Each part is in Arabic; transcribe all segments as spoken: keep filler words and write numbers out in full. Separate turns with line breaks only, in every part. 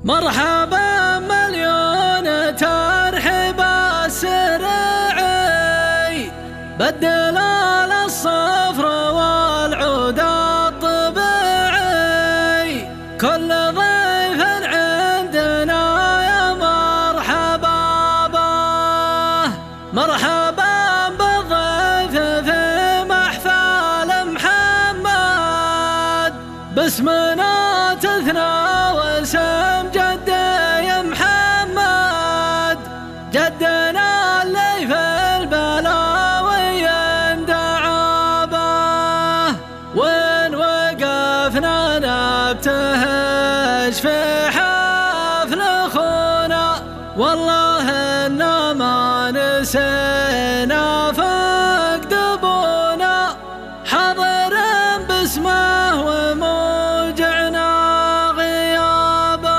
مرحبا مليون ترحيب السرعي بالدلال الصفر والعود الطبيعي. كل ضيف عندنا يا مرحبا به، مرحبا بالضيف في محفل محمد. باسمنا تثنى واسم جدي محمد، جدنا اللي في البلاوي اندعى به. وين وقفنا نبتهج في حفل اخونا، والله إنا ما نسينا فقد ابونا. حاضر باسمه وموجعنا غيابه،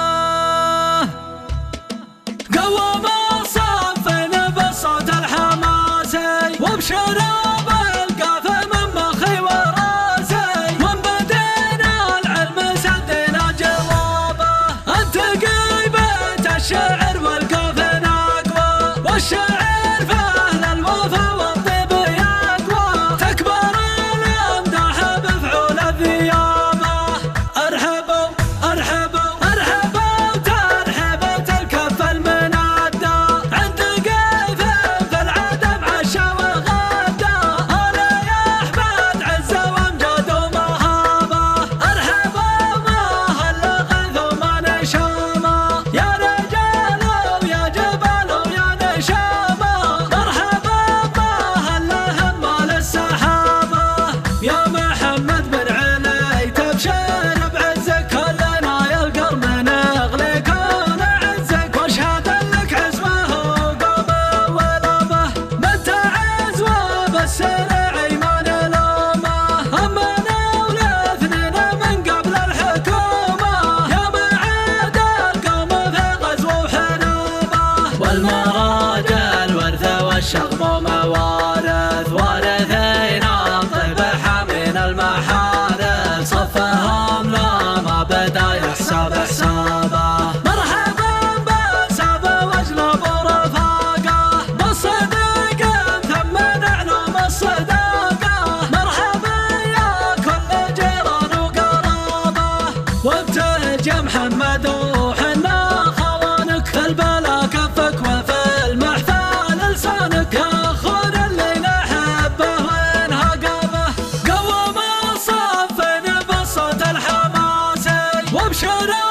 قوم الصف بصوت الحماسي وابشروا بالقاف من مخي وراسي. ومن بدينا العلم سدنا جوابه، انت قيبة الشعر والقاف اقوى، والشعر فاهل الوفا والطيب يقوى. تكبر الامداح بفعول الذيابه، ارحبوا ارحبوا ارحبوا ترحبت الكف المنادى. عند قيف في العدم عشا وغدا، هلا يا احمد عزه وامجاد ومهابه. ارحبوا ما هل غيث وما نشامه، يا رجال ويا جبل ويا نشامه. مرحبا ما هل همال السحابه، يا محمد بن علي تبشر بعزك. كلنا يلقر من اغليك ونعزك، واشهد لك عزمه وقومه ولابه. من تعز وبالسرعي ما نلومه، همنا والاثنين من قبل الحكومه. يا معاد القوم في غزو وحنوبه، والمراجل ورثه والشغم موارث. وارثين الطيب حامين المحارث، صفهم لا ما بدا يحسب حسابه. مرحبا بسابه واجنب ورفاقه، بالصديق ثم نعلم الصداقه. مرحبا يا كل جيران وقرابه، وابتهج يا محمد وحنا خوانك. في البلا كفك وفي المحفل لسانك، يا اخونا اللي نحبه وينها قابه. قوم الصف بصوت الحماسي وابشروا